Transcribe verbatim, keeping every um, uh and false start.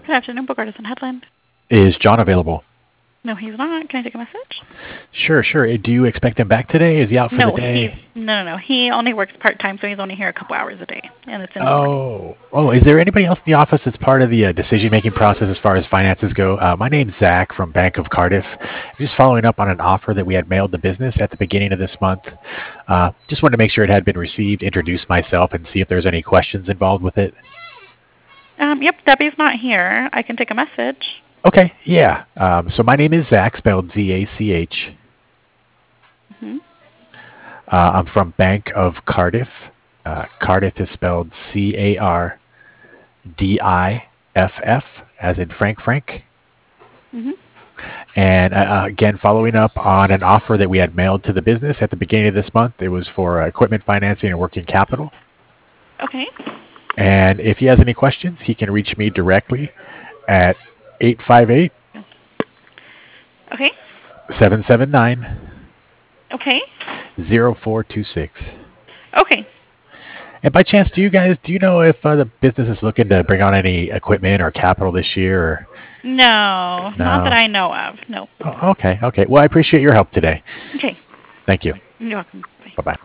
Good afternoon, Book Artisan Headland. Is John available? No, he's not. Can I take a message? Sure, sure. Do you expect him back today? Is he out for no, the day? He's, no, no, no. He only works part-time, so he's only here a couple hours a day, and it's in the oh, morning. oh, is there anybody else in the office that's part of the uh, decision-making process as far as finances go? Uh, my name's Zach from Bank of Cardiff. Just following up on an offer that we had mailed to business at the beginning of this month. Uh, just wanted to make sure it had been received, introduce myself, and see if there's any questions involved with it. Um, yep, Debbie's not here. I can take a message. Okay, yeah. Um, so my name is Zach, spelled Z A C H. Mm-hmm. Uh, I'm from Bank of Cardiff. Uh, Cardiff is spelled C A R D I F F, as in Frank Frank. Mm-hmm. And uh, again, following up on an offer that we had mailed to the business at the beginning of this month. It was for uh, equipment financing and working capital. Okay. And if he has any questions, he can reach me directly at eight five eight, Okay. seven seven nine, Okay. zero four two six. Okay. And by chance, do you guys, do you know if uh, the business is looking to bring on any equipment or capital this year? Or? No, No. not that I know of. No. Oh, okay, okay. Well, I appreciate your help today. Okay. Thank you. You're welcome. Bye-bye.